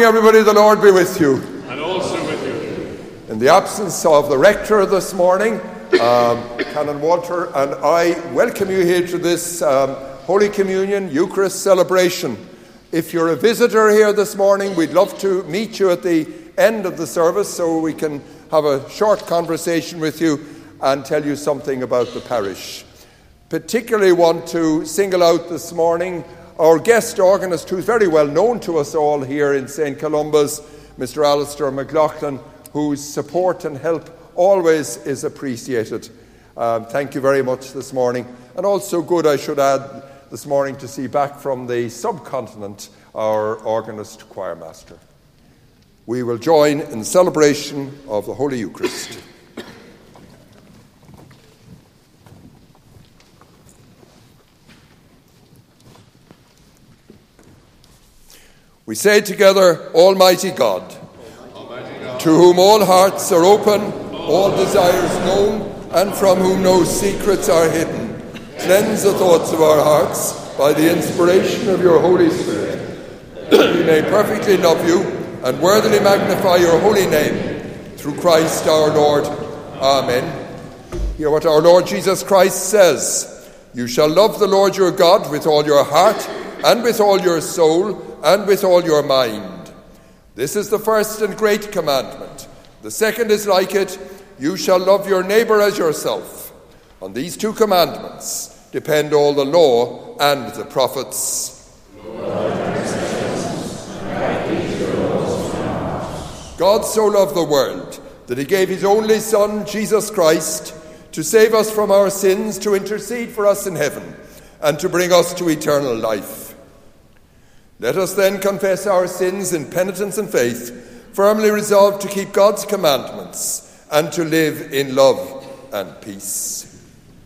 everybody. The Lord be with you. And also with you. In the absence of the rector this morning, Canon Walter and I welcome you here to this Holy Communion Eucharist celebration. If you're a visitor here this morning, we'd love to meet you at the end of the service so we can have a short conversation with you and tell you something about the parish. Particularly want to single out this morning our guest organist, who's very well known to us all here in St. Columba's, Mr. Alistair McLaughlin, whose support and help always is appreciated. Thank you very much this morning. And also good, I should add, this morning to see back from the subcontinent our organist choir master. We will join in the celebration of the Holy Eucharist. We say together, Almighty God, to whom all hearts are open, all desires known, and from whom no secrets are hidden, cleanse the thoughts of our hearts by the inspiration of your Holy Spirit. We may perfectly love you and worthily magnify your holy name, through Christ our Lord. Amen. Hear what our Lord Jesus Christ says. You shall love the Lord your God with all your heart, and with all your soul, and with all your mind. This is the first and great commandment. The second is like it. You shall love your neighbour as yourself. On these two commandments depend all the law and the prophets. God so loved the world that he gave his only Son, Jesus Christ, to save us from our sins, to intercede for us in heaven, and to bring us to eternal life. Let us then confess our sins in penitence and faith, firmly resolved to keep God's commandments and to live in love and peace.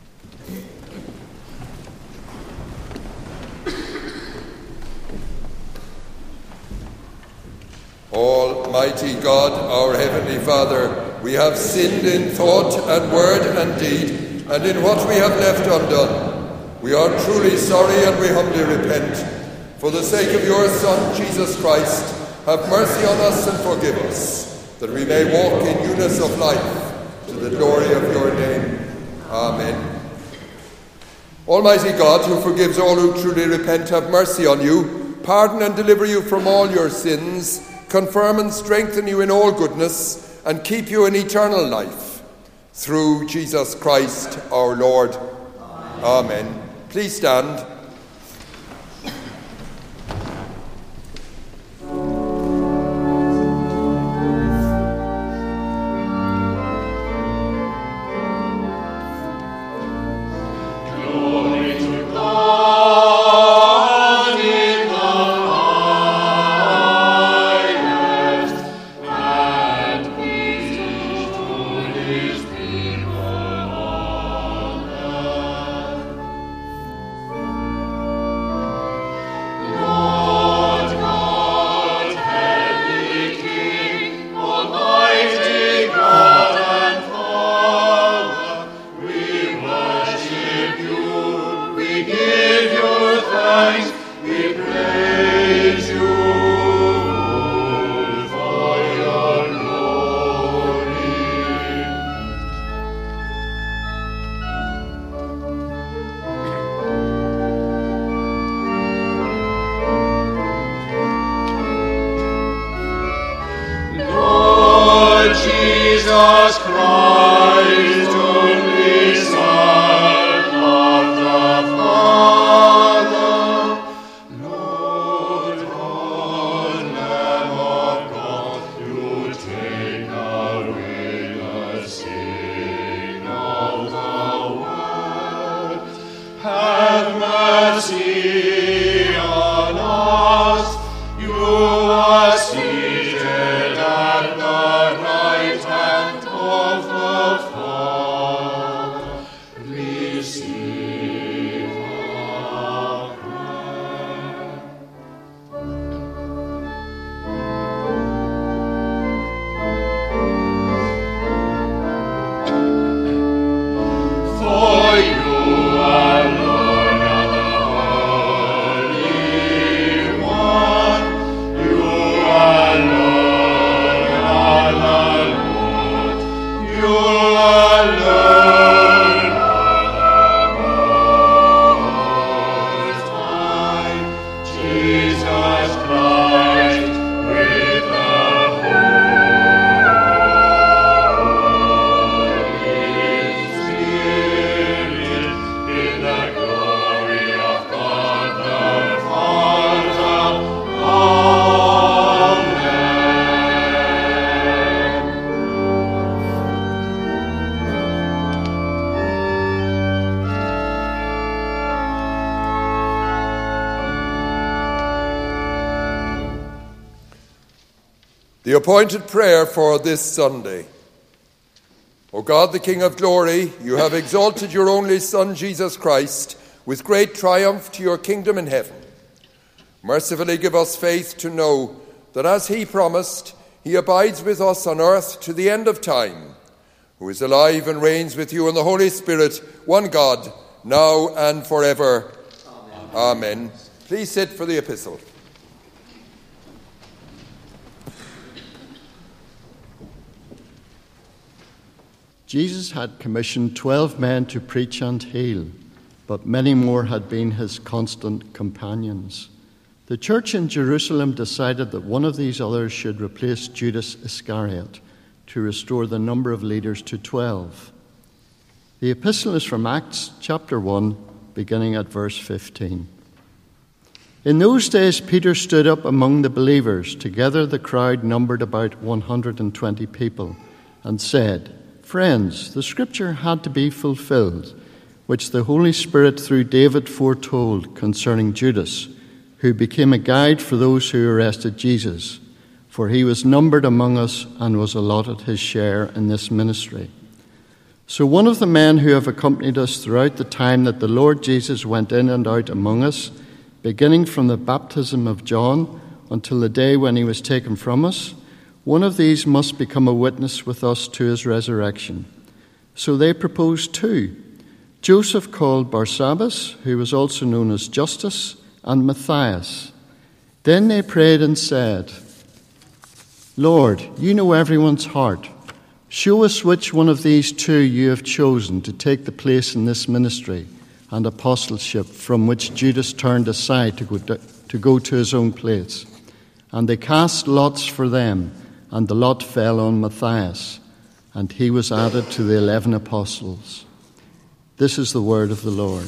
Almighty God, our Heavenly Father, we have sinned in thought and word and deed, and in what we have left undone. We are truly sorry and we humbly repent. For the sake of your Son, Jesus Christ, have mercy on us and forgive us, that we may walk in newness of life, to the glory of your name. Amen. Almighty God, who forgives all who truly repent, have mercy on you, pardon and deliver you from all your sins, confirm and strengthen you in all goodness, and keep you in eternal life. Through Jesus Christ our Lord. Amen. Please stand. The appointed prayer for this Sunday. O God, the King of glory, you have exalted your only Son, Jesus Christ, with great triumph to your kingdom in heaven. Mercifully give us faith to know that as he promised, he abides with us on earth to the end of time, who is alive and reigns with you in the Holy Spirit, one God, now and forever. Amen. Amen. Please sit for the epistle. Jesus had commissioned 12 men to preach and heal, but many more had been his constant companions. The church in Jerusalem decided that one of these others should replace Judas Iscariot to restore the number of leaders to 12. The epistle is from Acts chapter 1, beginning at verse 15. In those days Peter stood up among the believers. Together the crowd numbered about 120 people, and said, "Friends, the scripture had to be fulfilled, which the Holy Spirit through David foretold concerning Judas, who became a guide for those who arrested Jesus, for he was numbered among us and was allotted his share in this ministry. So one of the men who have accompanied us throughout the time that the Lord Jesus went in and out among us, beginning from the baptism of John until the day when he was taken from us, one of these must become a witness with us to his resurrection." So they proposed 2, Joseph called Barsabbas, who was also known as Justus, and Matthias. Then they prayed and said, "Lord, you know everyone's heart. Show us which one of these 2 you have chosen to take the place in this ministry and apostleship from which Judas turned aside to go to his own place." And they cast lots for them, and the lot fell on Matthias, and he was added to the 11 apostles. This is the word of the Lord.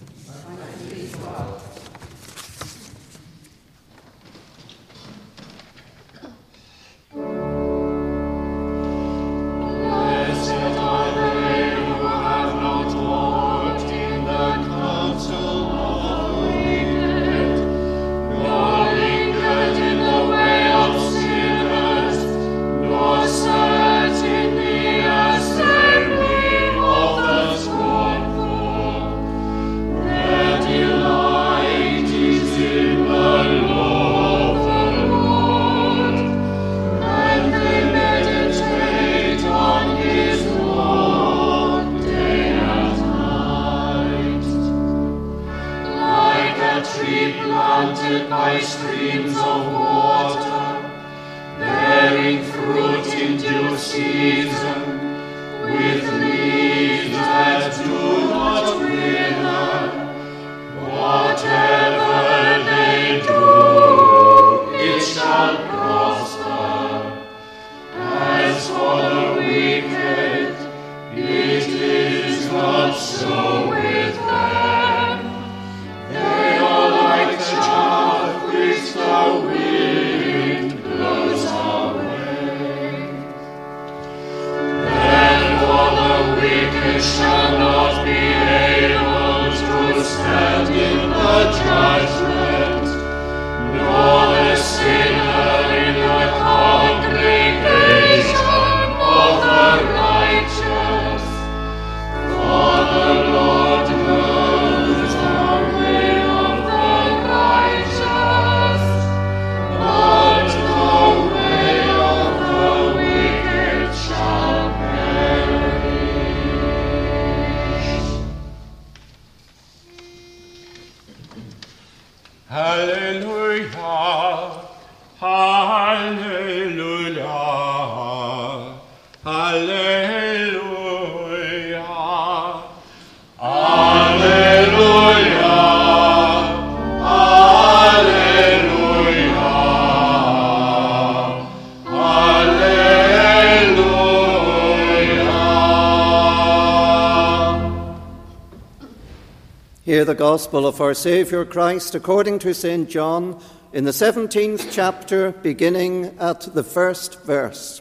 Hear the gospel of our Saviour Christ according to St. John in the 17th chapter, beginning at the first verse.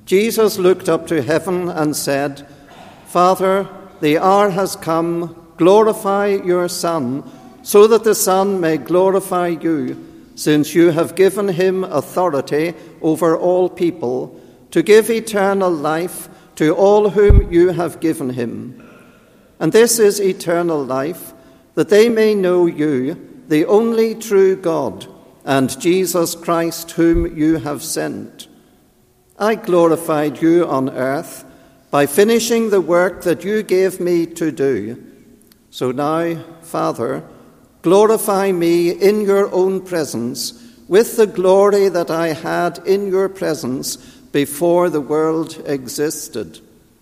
Jesus looked up to heaven and said, "Father, the hour has come. Glorify your Son, so that the Son may glorify you, since you have given him authority over all people, to give eternal life to all whom you have given him. And this is eternal life, that they may know you, the only true God, and Jesus Christ whom you have sent. I glorified you on earth by finishing the work that you gave me to do. So now, Father, glorify me in your own presence with the glory that I had in your presence before the world existed.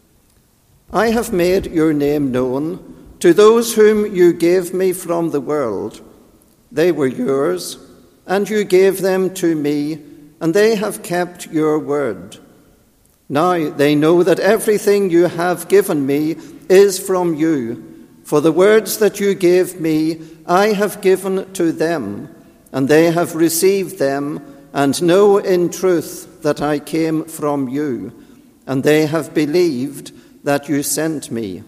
I have made your name known to those whom you gave me from the world. They were yours, and you gave them to me, and they have kept your word. Now they know that everything you have given me is from you, for the words that you gave me I have given to them, and they have received them, and know in truth that I came from you, and they have believed that you sent me.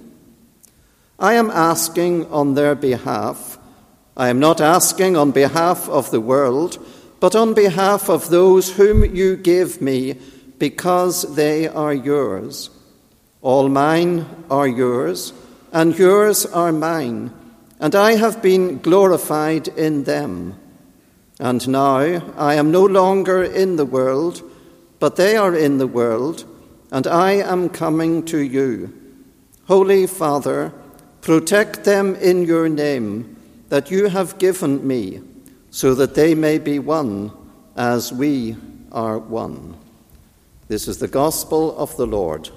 I am asking on their behalf. I am not asking on behalf of the world, but on behalf of those whom you gave me, because they are yours. All mine are yours, and yours are mine, and I have been glorified in them. And now I am no longer in the world, but they are in the world, and I am coming to you. Holy Father, protect them in your name that you have given me, so that they may be one as we are one." This is the gospel of the Lord.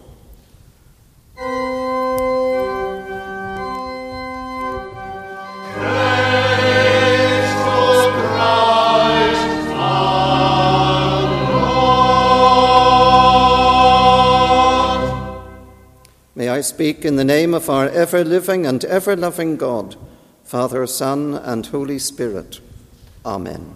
May I speak in the name of our ever-living and ever-loving God, Father, Son, and Holy Spirit. Amen.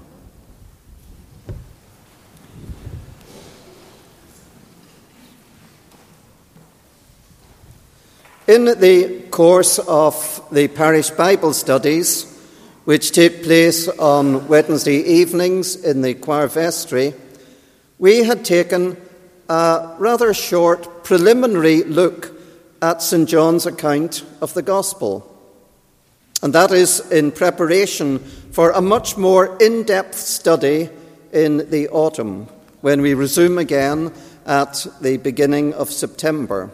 In the course of the parish Bible studies, which take place on Wednesday evenings in the choir vestry, we had taken a rather short preliminary look at St. John's account of the Gospel. And that is in preparation for a much more in-depth study in the autumn, when we resume again at the beginning of September.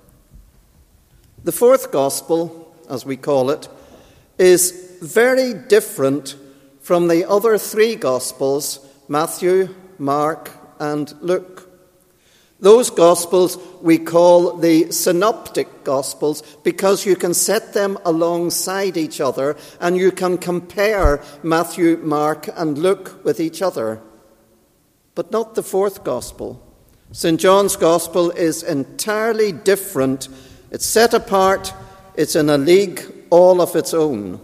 The fourth Gospel, as we call it, is very different from the other three Gospels, Matthew, Mark, and Luke. Those Gospels we call the Synoptic Gospels because you can set them alongside each other and you can compare Matthew, Mark, and Luke with each other. But not the fourth Gospel. St. John's Gospel is entirely different. It's set apart. It's in a league all of its own.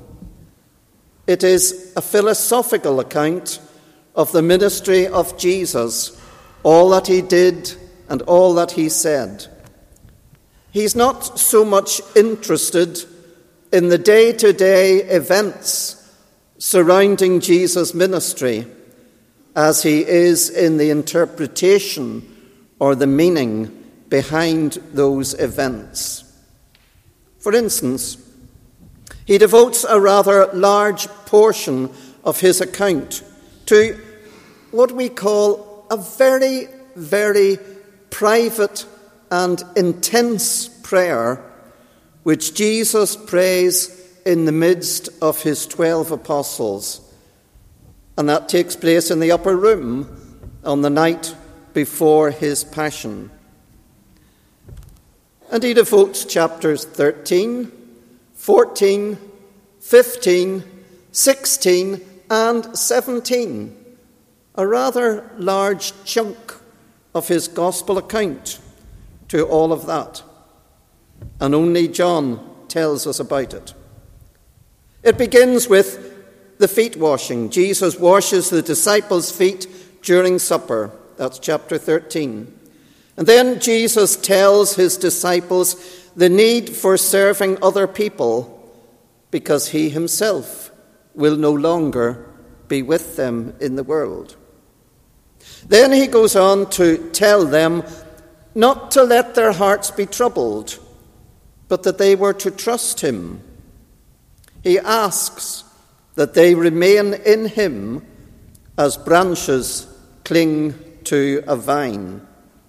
It is a philosophical account of the ministry of Jesus, all that he did and all that he said. He's not so much interested in the day-to-day events surrounding Jesus' ministry as he is in the interpretation or the meaning behind those events. For instance, he devotes a rather large portion of his account to what we call a very, very private and intense prayer, which Jesus prays in the midst of his 12 apostles. And that takes place in the upper room on the night before his passion. And he devotes chapters 13, 14, 15, 16, and 17, a rather large chunk of his gospel account, to all of that. And only John tells us about it. It begins with the feet washing. Jesus washes the disciples' feet during supper. That's chapter 13. And then Jesus tells his disciples the need for serving other people because he himself will no longer be with them in the world. Then he goes on to tell them not to let their hearts be troubled, but that they were to trust him. He asks that they remain in him as branches cling to a vine.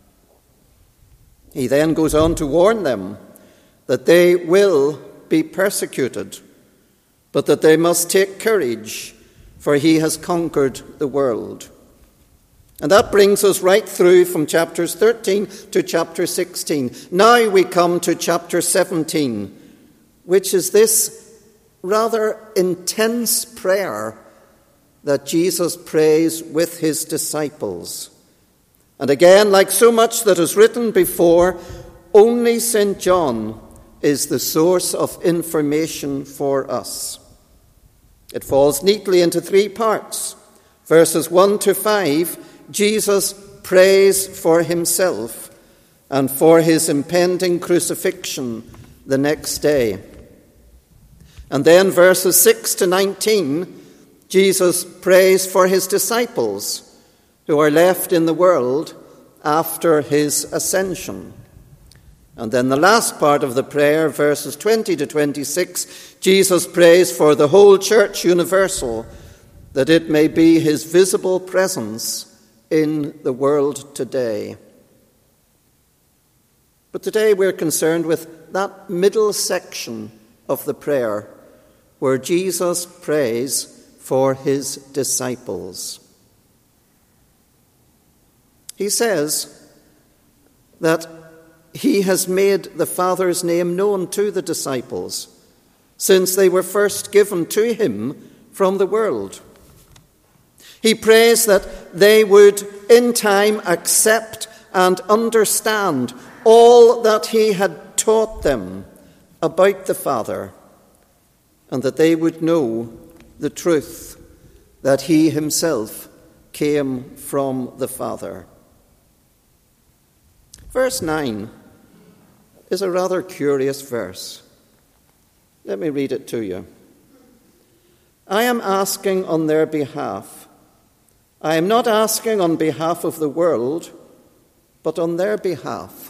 He then goes on to warn them that they will be persecuted, but that they must take courage, for he has conquered the world. And that brings us right through from chapters 13 to chapter 16. Now we come to chapter 17, which is this rather intense prayer that Jesus prays with his disciples. And again, like so much that is written before, only St. John is the source of information for us. It falls neatly into 3 parts. Verses 1 to 5, Jesus prays for himself and for his impending crucifixion the next day. And then verses 6 to 19, Jesus prays for his disciples who are left in the world after his ascension. And then the last part of the prayer, verses 20 to 26, Jesus prays for the whole church universal, that it may be his visible presence in the world today. But today we're concerned with that middle section of the prayer where Jesus prays for his disciples. He says that he has made the Father's name known to the disciples since they were first given to him from the world. He prays that they would in time accept and understand all that he had taught them about the Father, and that they would know the truth that he himself came from the Father. Verse 9 is a rather curious verse. Let me read it to you. I am asking on their behalf. I am not asking on behalf of the world, but on their behalf.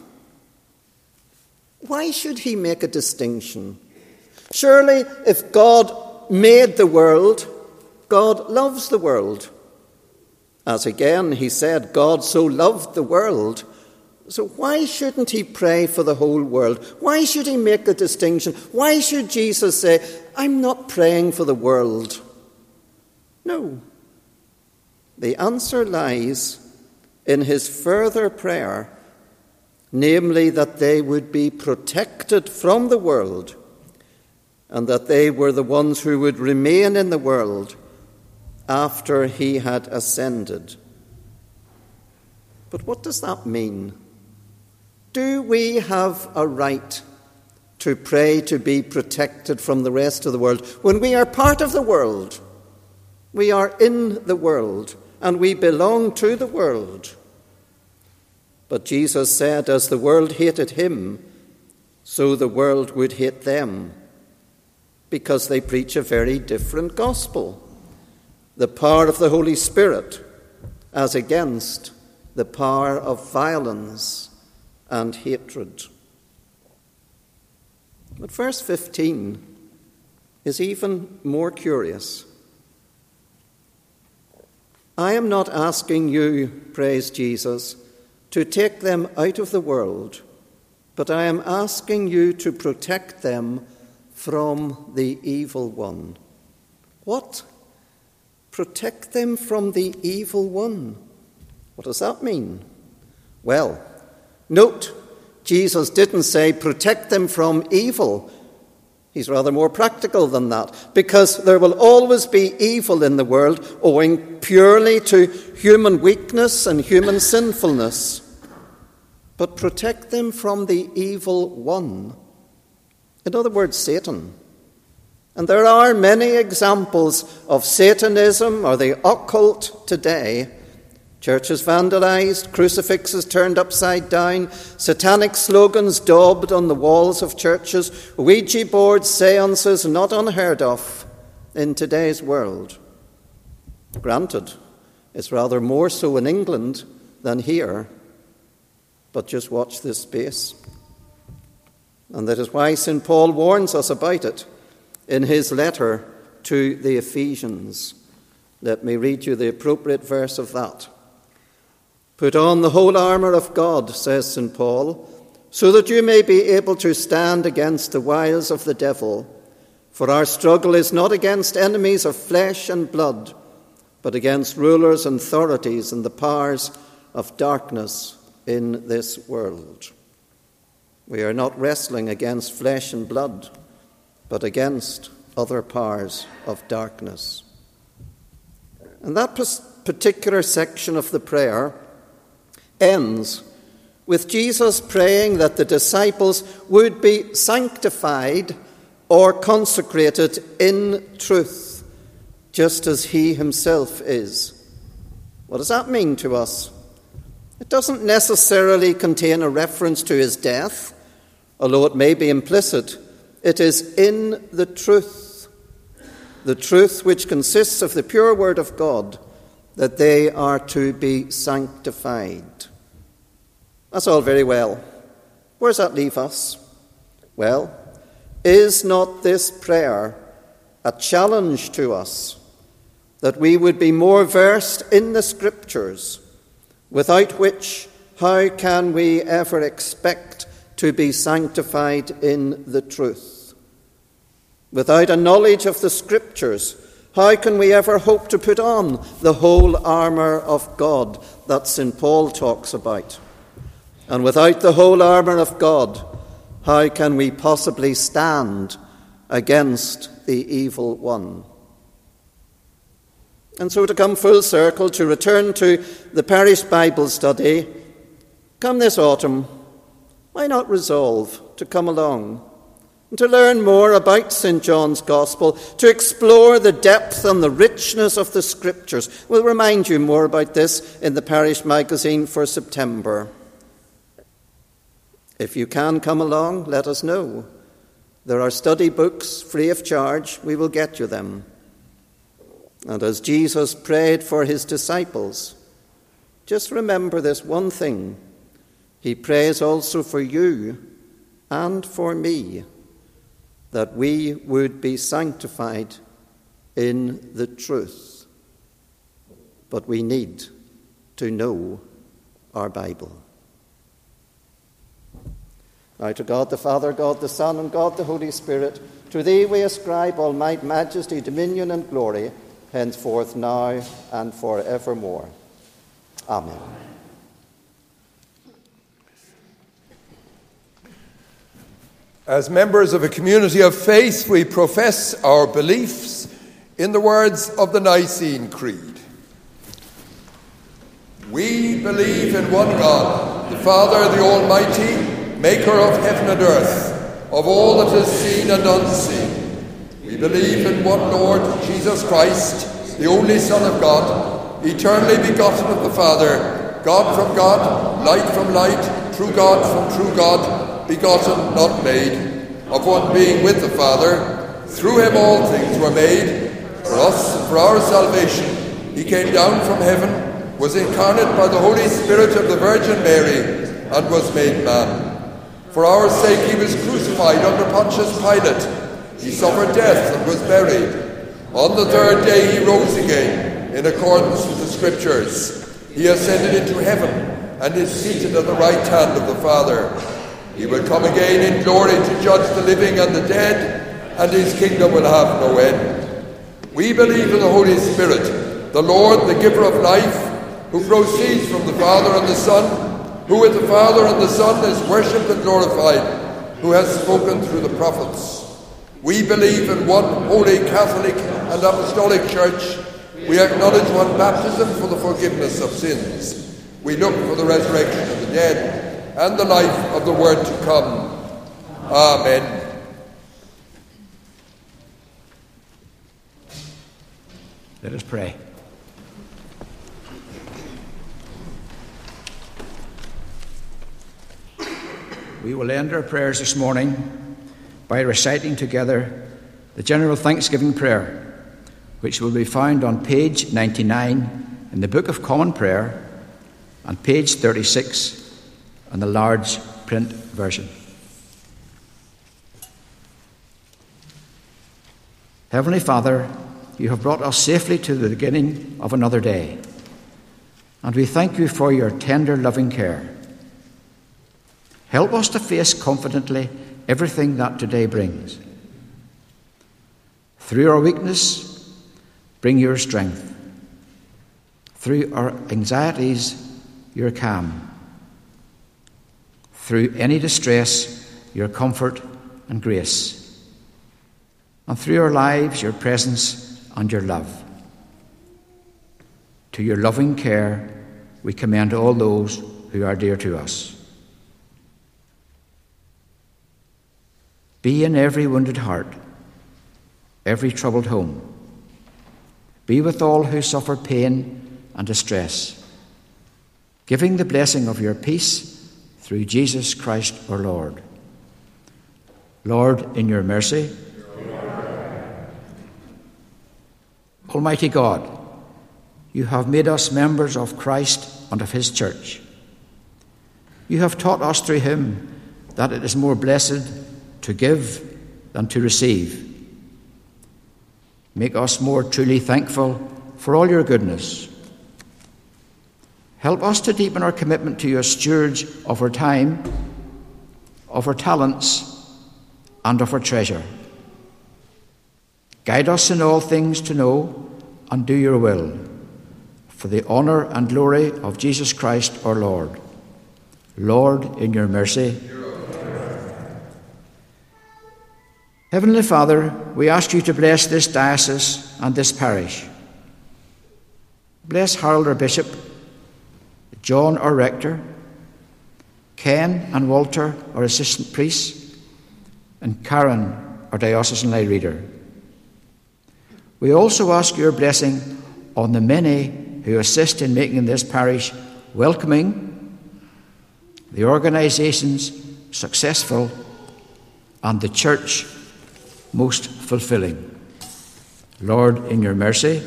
Why should he make a distinction? Surely, if God made the world, God loves the world. As again he said, God so loved the world. So why shouldn't he pray for the whole world? Why should he make a distinction? Why should Jesus say, I'm not praying for the world? No. The answer lies in his further prayer, namely that they would be protected from the world and that they were the ones who would remain in the world after he had ascended. But what does that mean? Do we have a right to pray to be protected from the rest of the world when we are part of the world? We are in the world and we belong to the world. But Jesus said, as the world hated him, so the world would hate them, because they preach a very different gospel, the power of the Holy Spirit as against the power of violence and hatred. But verse 15 is even more curious. I am not asking you, prays Jesus, to take them out of the world, but I am asking you to protect them from the evil one. What? Protect them from the evil one. What does that mean? Well, note, Jesus didn't say protect them from evil. He's rather more practical than that, because there will always be evil in the world owing purely to human weakness and human sinfulness. But protect them from the evil one. In other words, Satan. And there are many examples of Satanism or the occult today Churches vandalized, crucifixes turned upside down, satanic slogans daubed on the walls of churches, Ouija boards, seances not unheard of in today's world. Granted, it's rather more so in England than here, but just watch this space. And that is why St. Paul warns us about it in his letter to the Ephesians. Let me read you the appropriate verse of that. Put on the whole armour of God, says St. Paul, so that you may be able to stand against the wiles of the devil. For our struggle is not against enemies of flesh and blood, but against rulers and authorities and the powers of darkness in this world. We are not wrestling against flesh and blood, but against other powers of darkness. And that particular section of the prayer ends with Jesus praying that the disciples would be sanctified or consecrated in truth, just as he himself is. What does that mean to us? It doesn't necessarily contain a reference to his death, although it may be implicit. It is in the truth which consists of the pure word of God, that they are to be sanctified. That's all very well. Where does that leave us? Well, is not this prayer a challenge to us that we would be more versed in the Scriptures, without which how can we ever expect to be sanctified in the truth? Without a knowledge of the Scriptures, how can we ever hope to put on the whole armour of God that St. Paul talks about? And without the whole armour of God, how can we possibly stand against the evil one? And so to come full circle, to return to the parish Bible study, come this autumn, why not resolve to come along and to learn more about St. John's Gospel, to explore the depth and the richness of the Scriptures? We'll remind you more about this in the parish magazine for September. If you can come along, let us know. There are study books free of charge. We will get you them. And as Jesus prayed for his disciples, just remember this one thing. He prays also for you and for me, that we would be sanctified in the truth. But we need to know our Bible. Now to God the Father, God the Son, and God the Holy Spirit, to thee we ascribe all might, majesty, dominion, and glory, henceforth, now, and forevermore. Amen. As members of a community of faith, we profess our beliefs in the words of the Nicene Creed. We believe in one God, the Father, the Almighty, maker of heaven and earth, of all that is seen and unseen. We believe in one Lord, Jesus Christ, the only Son of God, eternally begotten of the Father, God from God, light from light, true God from true God, begotten, not made, of one being with the Father. Through him all things were made. For us and for our salvation he came down from heaven, was incarnate by the Holy Spirit of the Virgin Mary, and was made man. For our sake he was crucified under Pontius Pilate. He suffered death and was buried. On the third day he rose again, in accordance with the Scriptures. He ascended into heaven and is seated at the right hand of the Father. He will come again in glory to judge the living and the dead, and his kingdom will have no end. We believe in the Holy Spirit, the Lord, the giver of life, who proceeds from the Father and the Son, who with the Father and the Son is worshipped and glorified, who has spoken through the prophets. We believe in one holy Catholic and Apostolic Church. We acknowledge one baptism for the forgiveness of sins. We look for the resurrection of the dead and the life of the world to come. Amen. Let us pray. we will end our prayers this morning by reciting together the General Thanksgiving Prayer, which will be found on page 99 in the Book of Common Prayer and page 36 in the large print version. Heavenly Father, you have brought us safely to the beginning of another day, and we thank you for your tender, loving care. Help us to face confidently everything that today brings. Through our weakness, bring your strength. Through our anxieties, your calm. Through any distress, your comfort and grace. And through our lives, your presence and your love. To your loving care, we commend all those who are dear to us. Be in every wounded heart, every troubled home. Be with all who suffer pain and distress, giving the blessing of your peace through Jesus Christ our Lord. Lord, in your mercy, Almighty God, you have made us members of Christ and of his church. You have taught us through him that it is more blessed to give than to receive. Make us more truly thankful for all your goodness. Help us to deepen our commitment to your stewards of our time, of our talents, and of our treasure. Guide us in all things to know and do your will, for the honour and glory of Jesus Christ our Lord. Lord, in your mercy. Heavenly Father, we ask you to bless this diocese and this parish. Bless Harold, our bishop, John, our rector, Ken and Walter, our assistant priests, and Karen, our diocesan lay reader. We also ask your blessing on the many who assist in making this parish welcoming, the organisations successful, and the church most fulfilling. Lord, in your mercy.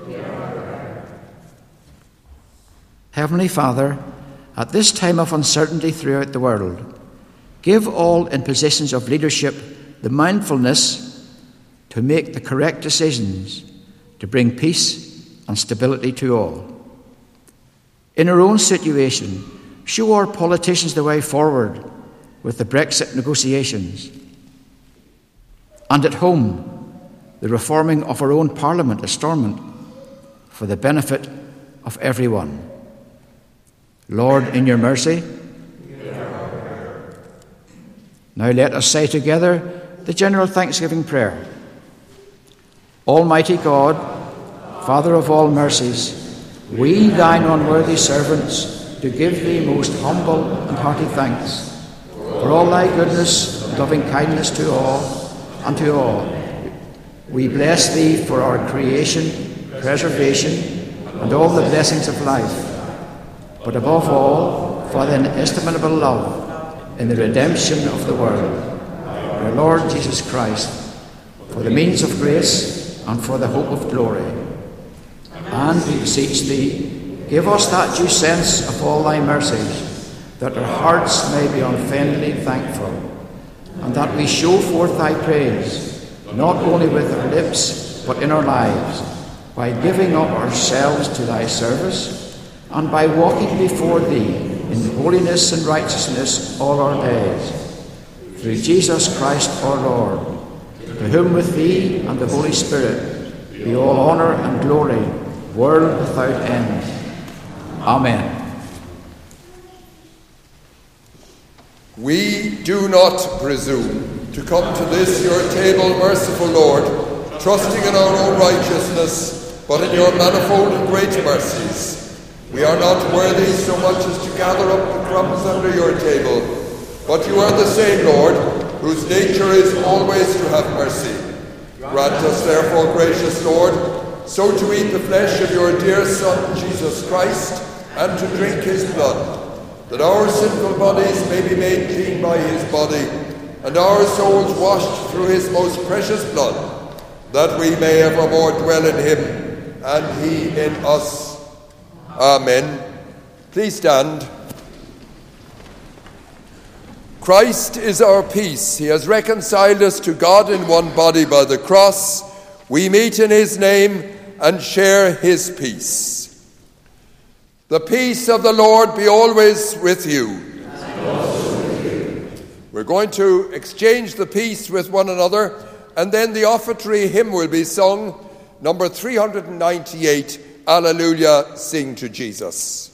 Heavenly Father, at this time of uncertainty throughout the world, give all in positions of leadership the mindfulness to make the correct decisions to bring peace and stability to all. In our own situation, show our politicians the way forward with the Brexit negotiations. And at home, the reforming of our own Parliament is Stormont for the benefit of everyone. Lord, in your mercy. Now let us say together the General Thanksgiving Prayer. Almighty God, Father of all mercies, we, thine unworthy servants, do give thee most humble and hearty thanks for all thy goodness and loving kindness to all and to all. We bless thee for our creation, preservation, and all the blessings of life, but above all, for thine inestimable love in the redemption of the world. Our Lord Jesus Christ, for the means of grace and for the hope of glory. And we beseech thee, give us that due sense of all thy mercies, that our hearts may be unfeignedly thankful, and that we show forth thy praise, not only with our lips, but in our lives, by giving up ourselves to thy service, and by walking before thee in holiness and righteousness all our days. Through Jesus Christ our Lord, to whom with thee and the Holy Spirit be all honour and glory, world without end. Amen. We do not presume to come to this your table, merciful Lord, trusting in our own righteousness, but in your manifold and great mercies. We are not worthy so much as to gather up the crumbs under your table, but you are the same Lord, whose nature is always to have mercy. Grant us therefore, gracious Lord, so to eat the flesh of your dear Son, Jesus Christ, and to drink his blood, that our sinful bodies may be made clean by his body, and our souls washed through his most precious blood, that we may evermore dwell in him, and he in us. Amen. Please stand. Christ is our peace. He has reconciled us to God in one body by the cross. We meet in his name and share his peace. The peace of the Lord be always with you. And also with you. We're going to exchange the peace with one another, and then the offertory hymn will be sung, number 398, Alleluia, Sing to Jesus.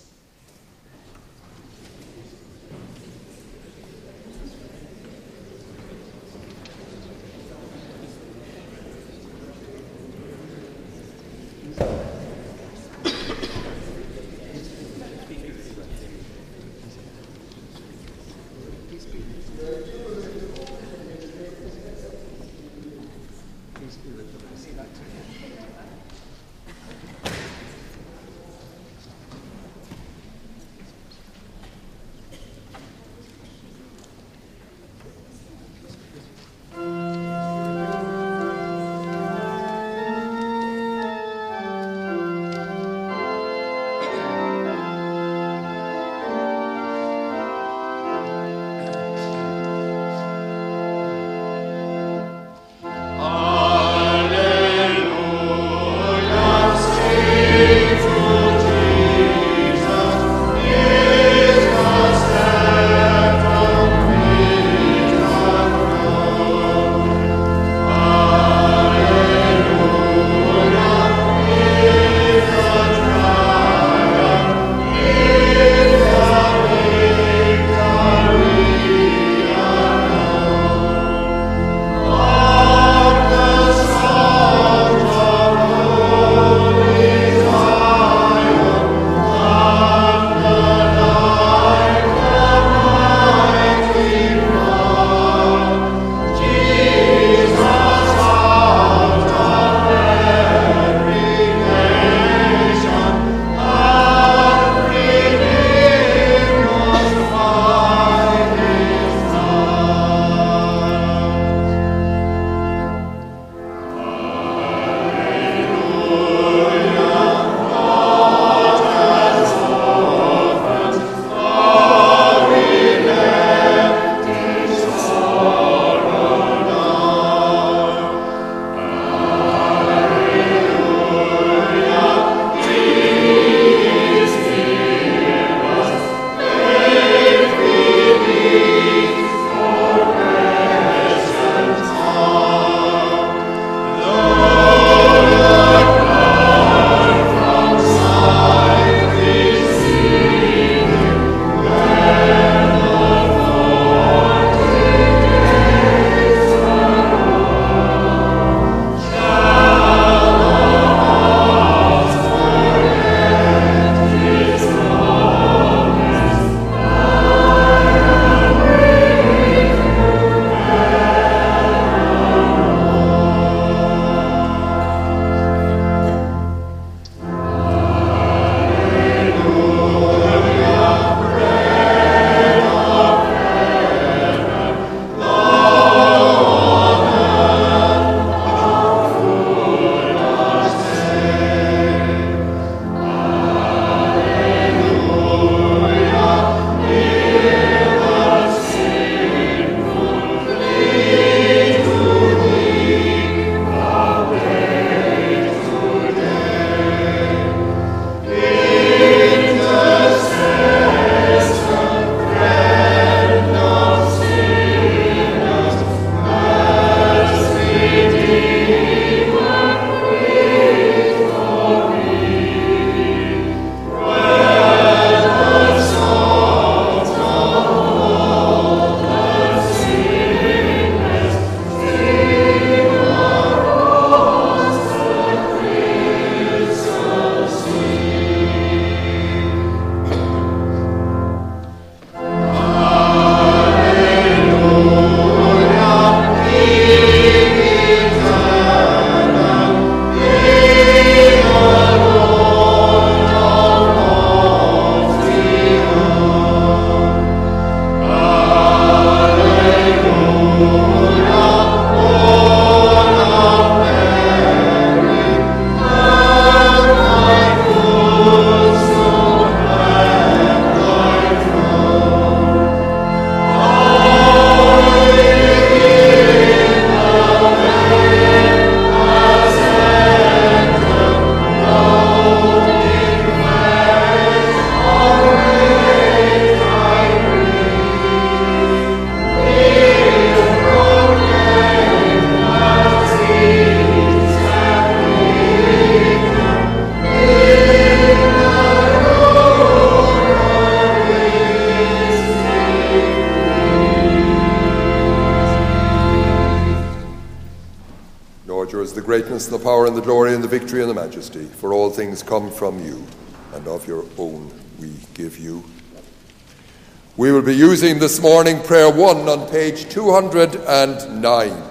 yours the greatness and the power and the glory and the victory and the majesty, for all things come from you, and of your own we give you. We will be using this morning prayer 1 on page 209.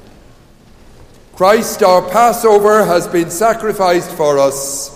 Christ our Passover has been sacrificed for us.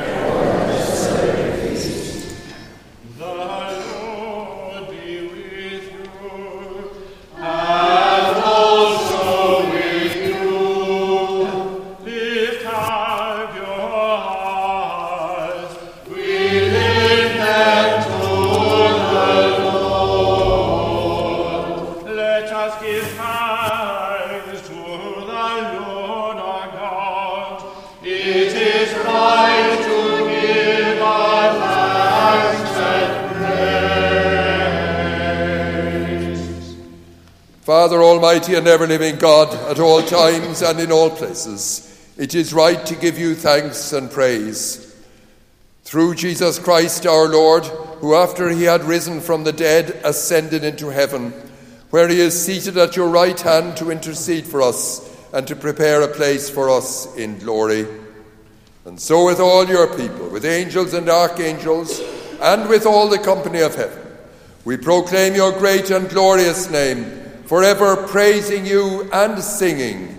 Father Almighty and ever-living God, at all times and in all places, it is right to give you thanks and praise. Through Jesus Christ our Lord, who after he had risen from the dead ascended into heaven, where he is seated at your right hand to intercede for us and to prepare a place for us in glory. And so with all your people, with angels and archangels, and with all the company of heaven, we proclaim your great and glorious name, forever praising you and singing.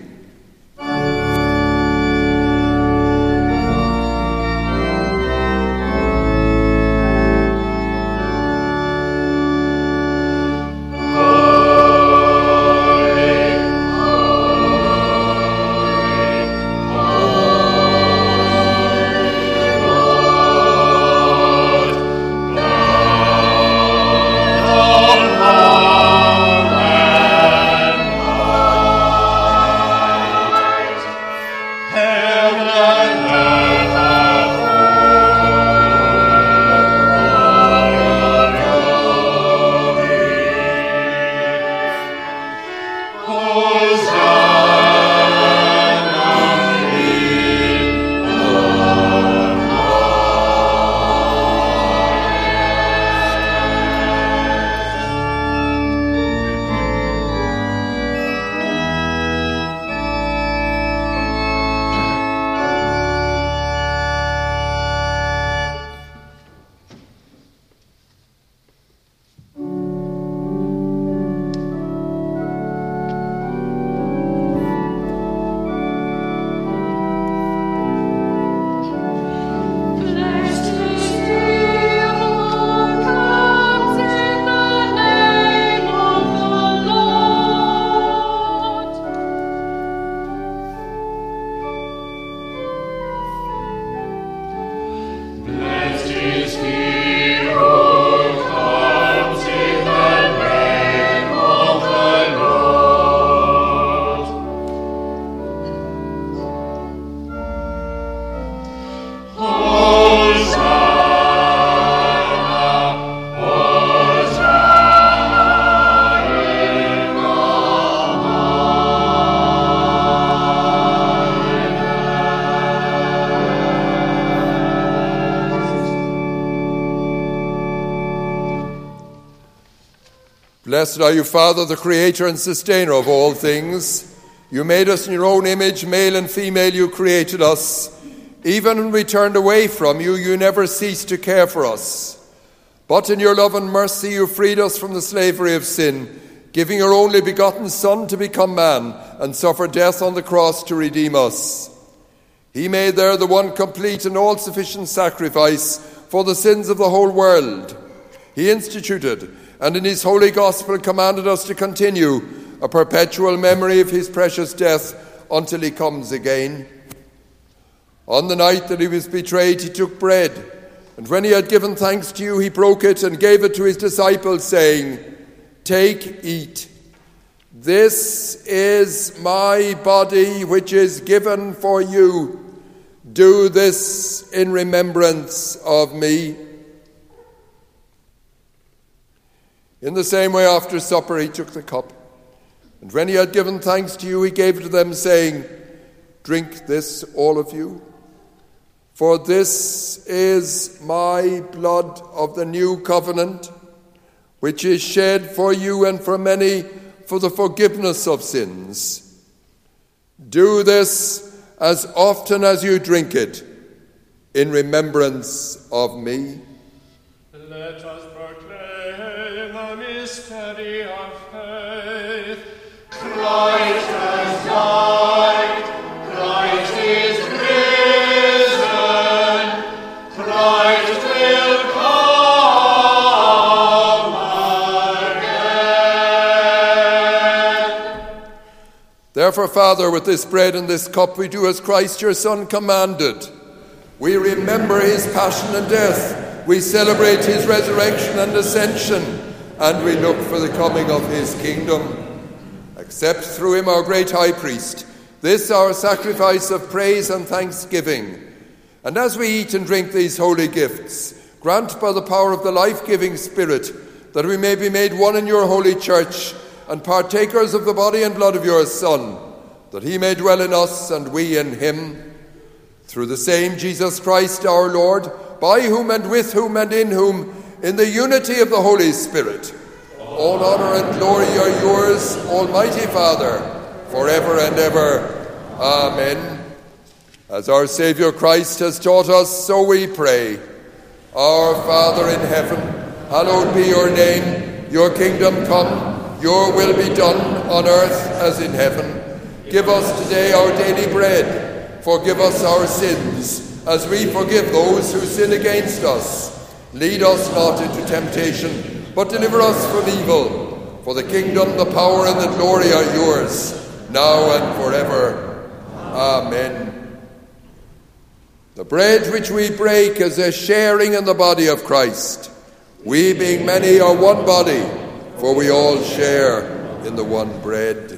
Blessed are you, Father, the creator and sustainer of all things. You made us in your own image, male and female you created us. Even when we turned away from you, you never ceased to care for us. But in your love and mercy you freed us from the slavery of sin, giving your only begotten Son to become man and suffer death on the cross to redeem us. He made there the one complete and all-sufficient sacrifice for the sins of the whole world. He instituted and in his holy gospel commanded us to continue a perpetual memory of his precious death until he comes again. On the night that he was betrayed, he took bread, and when he had given thanks to you, he broke it and gave it to his disciples, saying, "Take, eat. This is my body, which is given for you. Do this in remembrance of me." In the same way, after supper, he took the cup, and when he had given thanks to you, he gave it to them, saying, "Drink this, all of you, for this is my blood of the new covenant, which is shed for you and for many for the forgiveness of sins. Do this as often as you drink it, in remembrance of me. Let us proclaim the mystery of faith. Christ has died. Christ is risen. Christ will come again. Therefore, Father, with this bread and this cup, we do as Christ your Son commanded. We remember his passion and death. We celebrate his resurrection and ascension, and we look for the coming of his kingdom. Accept through him, our great high priest, this our sacrifice of praise and thanksgiving. And as we eat and drink these holy gifts, grant by the power of the life-giving Spirit that we may be made one in your holy church and partakers of the body and blood of your Son, that he may dwell in us and we in him. Through the same Jesus Christ our Lord, by whom and with whom and in whom, in the unity of the Holy Spirit, all honor and glory are yours, Almighty Father, forever and ever. Amen. As our Saviour Christ has taught us, so we pray. Our Father in heaven, hallowed be your name. Your kingdom come, your will be done on earth as in heaven. Give us today our daily bread. Forgive us our sins, as we forgive those who sin against us. Lead us not into temptation, but deliver us from evil. For the kingdom, the power, and the glory are yours, now and forever. Amen. The bread which we break is a sharing in the body of Christ. We, being many, are one body, for we all share in the one bread.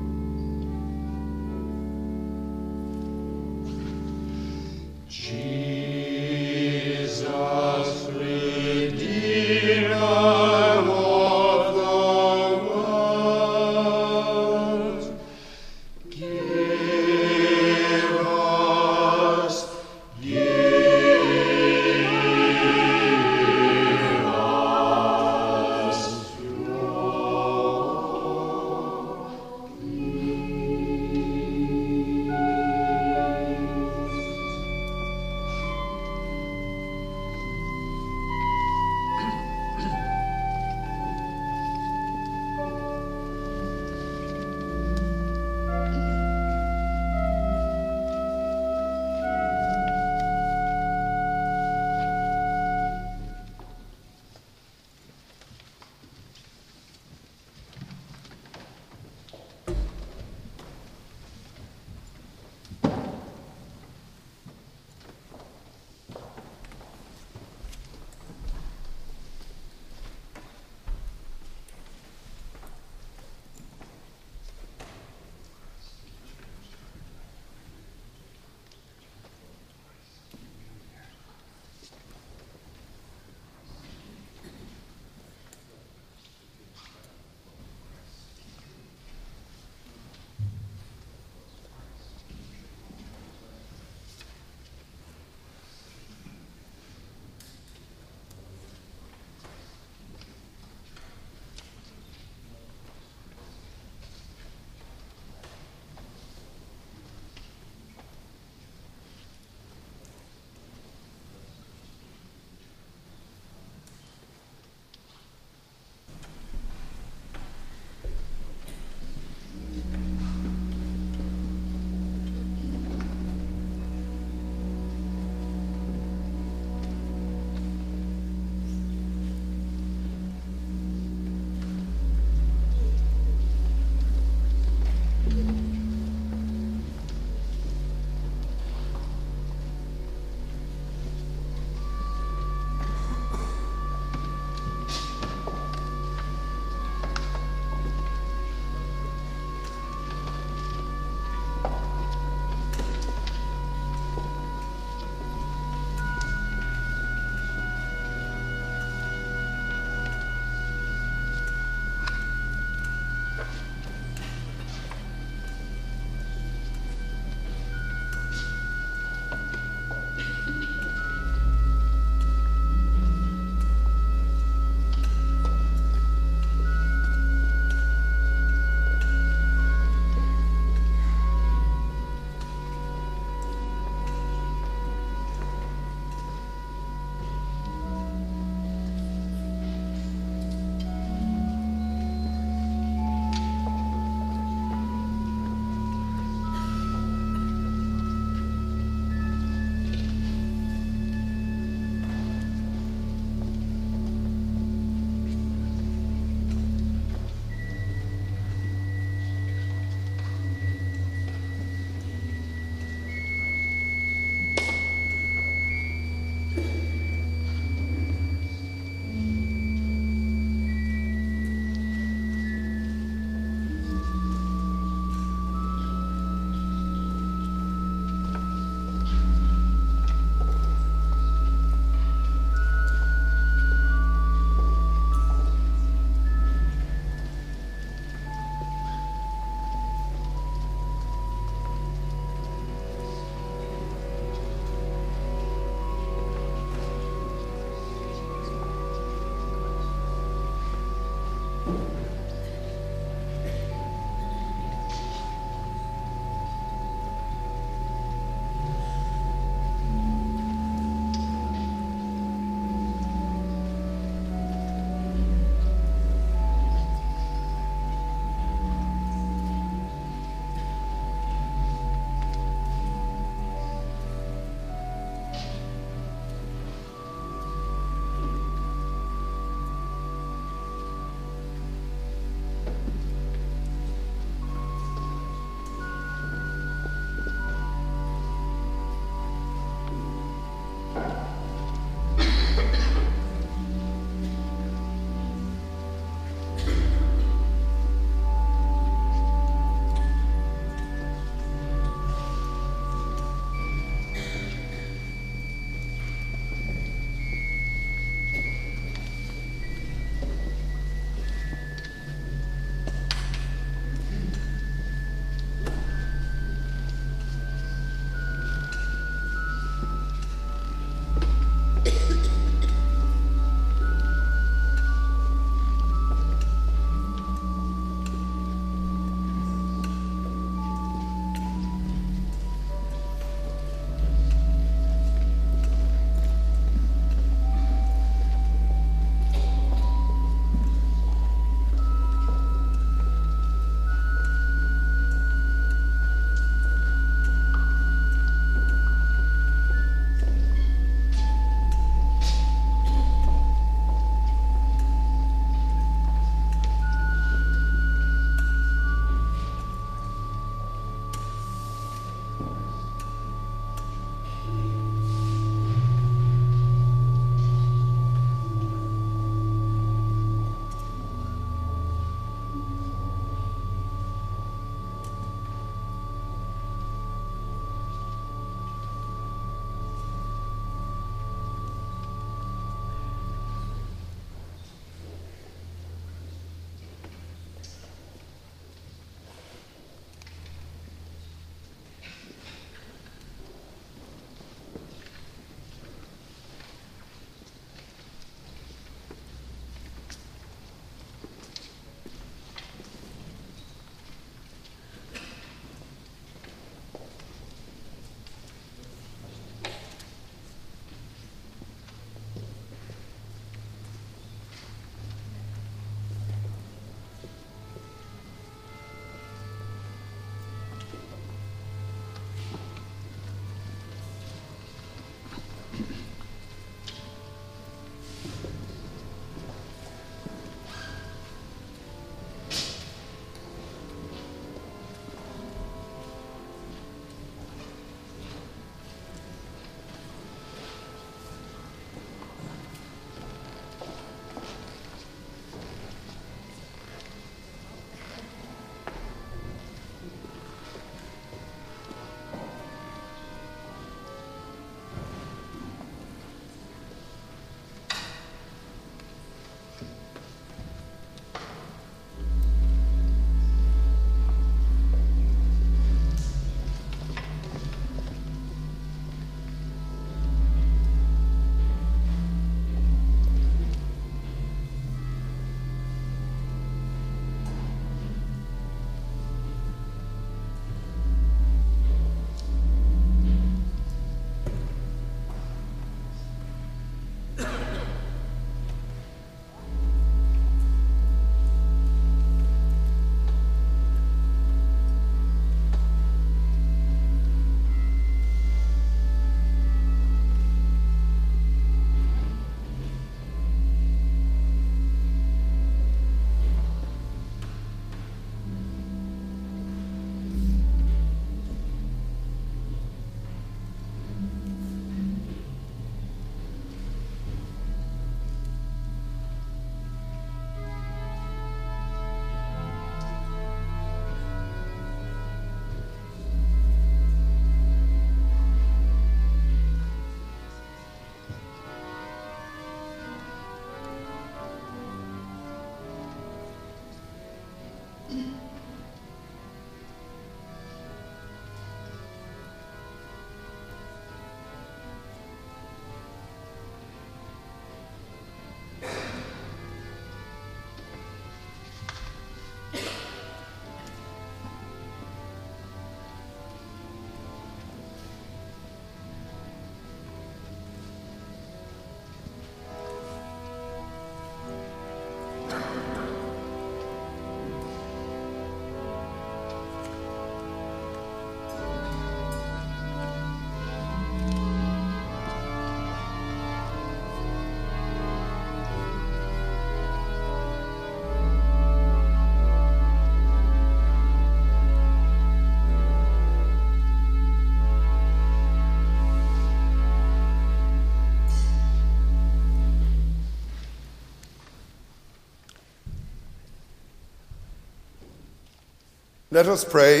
Let us pray.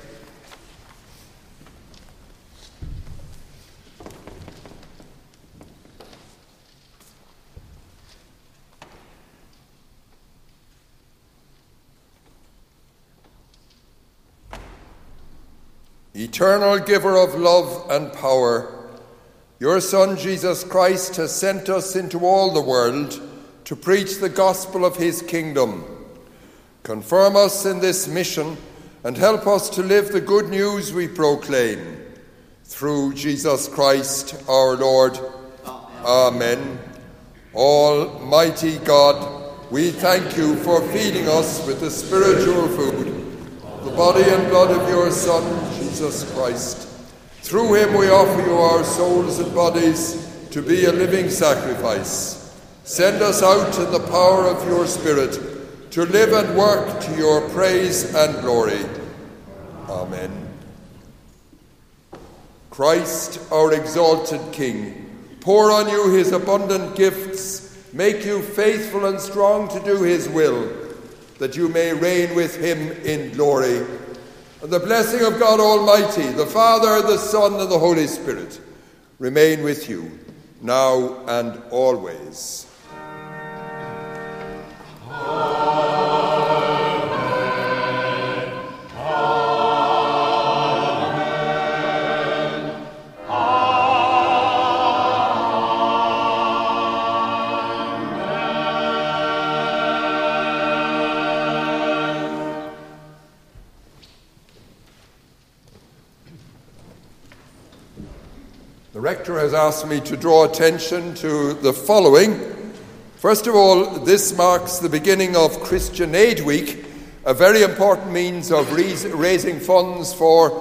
Eternal giver of love and power, your Son Jesus Christ has sent us into all the world to preach the gospel of his kingdom. Confirm us in this mission and help us to live the good news we proclaim. Through Jesus Christ our Lord. Amen. Almighty God, we thank you for feeding us with the spiritual food, the body and blood of your Son, Jesus Christ. Through him we offer you our souls and bodies to be a living sacrifice. Send us out in the power of your Spirit to live and work to your praise and glory. Amen. Christ, our exalted King, pour on you his abundant gifts, make you faithful and strong to do his will, that you may reign with him in glory. And the blessing of God Almighty, the Father, the Son, and the Holy Spirit remain with you, now and always. The rector has asked me to draw attention to the following. First of all, this marks the beginning of Christian Aid Week, a very important means of raising funds for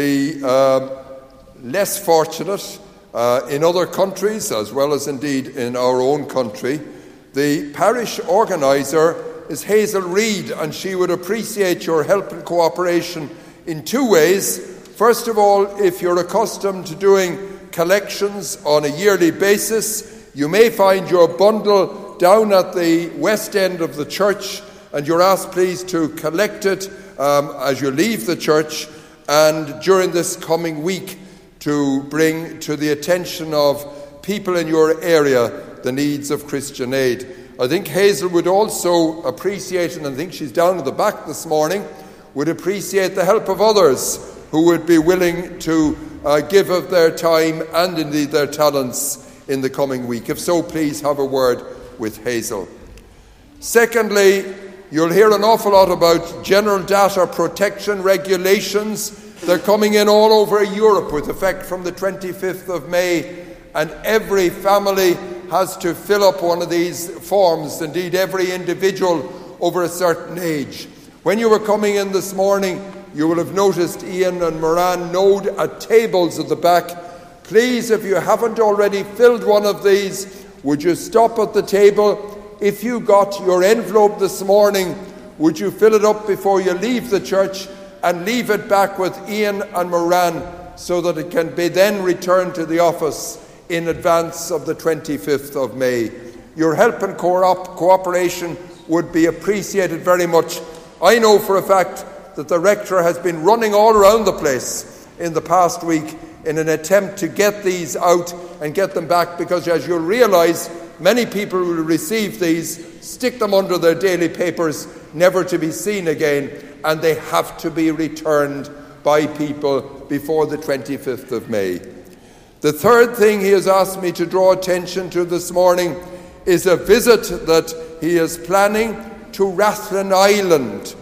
the less fortunate in other countries, as well as indeed in our own country. The parish organiser is Hazel Reid, and she would appreciate your help and cooperation in two ways. First of all, if you're accustomed to doing collections on a yearly basis, you may find your bundle down at the west end of the church, and you're asked please to collect it as you leave the church, and during this coming week to bring to the attention of people in your area the needs of Christian Aid. I think Hazel would also appreciate, and I think she's down at the back this morning, would appreciate the help of others who would be willing to give of their time and indeed their talents in the coming week. If so, please have a word with Hazel. Secondly, you'll hear an awful lot about general data protection regulations. They're coming in all over Europe with effect from the 25th of May, and every family has to fill up one of these forms, indeed every individual over a certain age. When you were coming in this morning, you will have noticed Ian and Moran Node at tables at the back. Please, if you haven't already filled one of these, would you stop at the table? If you got your envelope this morning, would you fill it up before you leave the church and leave it back with Ian and Moran so that it can be then returned to the office in advance of the 25th of May. Your help and cooperation would be appreciated very much. I know for a fact that the rector has been running all around the place in the past week in an attempt to get these out and get them back, because as you'll realise, many people will receive these, stick them under their daily papers, never to be seen again, and they have to be returned by people before the 25th of May. The third thing he has asked me to draw attention to this morning is a visit that he is planning to Rathlin Island.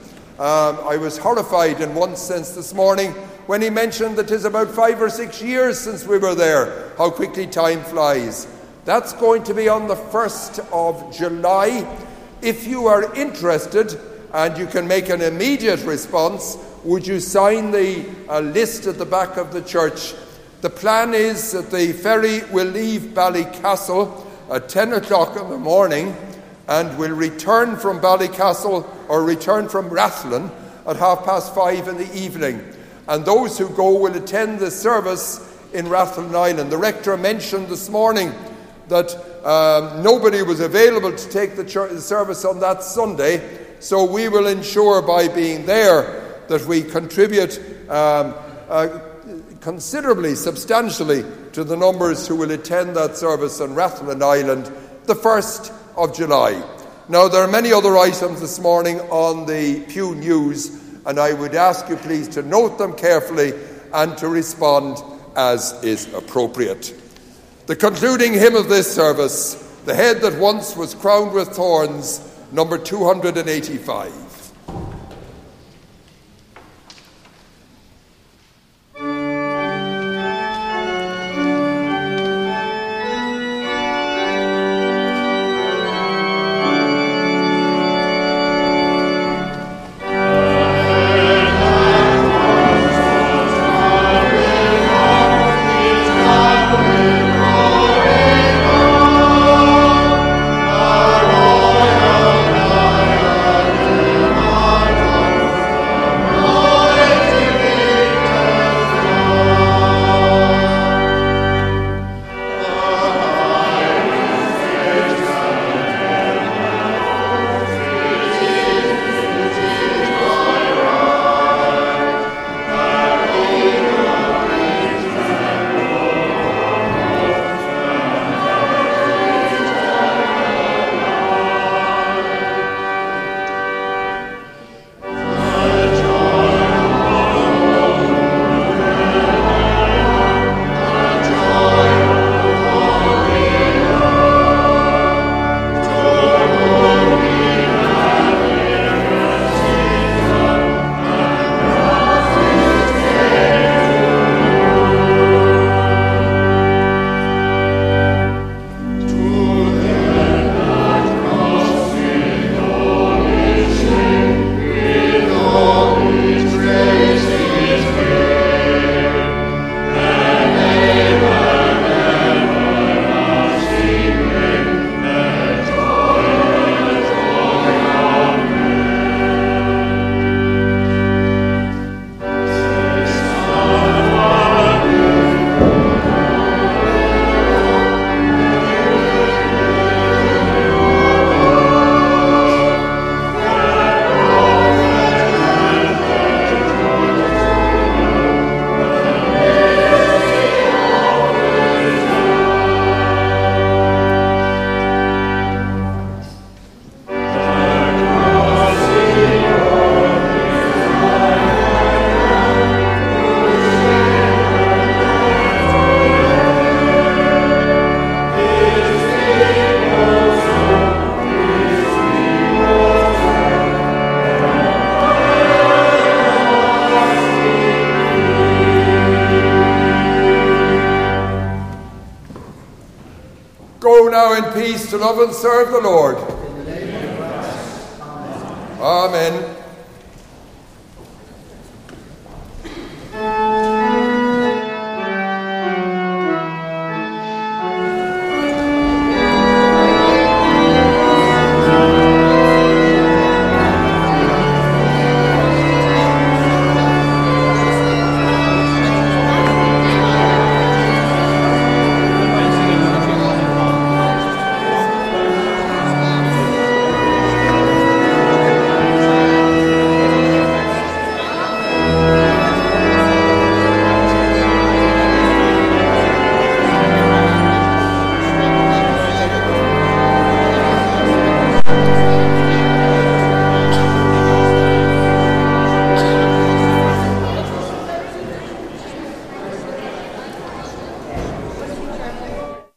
I was horrified in one sense this morning when he mentioned that it is about 5 or 6 years since we were there. How quickly time flies. That's going to be on the 1st of July. If you are interested and you can make an immediate response, would you sign the list at the back of the church? The plan is that the ferry will leave Ballycastle at 10 o'clock in the morning and will return from Ballycastle or return from Rathlin at 5:30 in the evening. And those who go will attend the service in Rathlin Island. The rector mentioned this morning that nobody was available to take the service on that Sunday, so we will ensure by being there that we contribute considerably, substantially, to the numbers who will attend that service on Rathlin Island the 1st of July. Now, there are many other items this morning on the Pew News, and I would ask you please to note them carefully and to respond as is appropriate. The concluding hymn of this service, "The Head That Once Was Crowned with Thorns," number 285. Go now in peace to love and serve the Lord. In the name of Christ. Amen. Amen.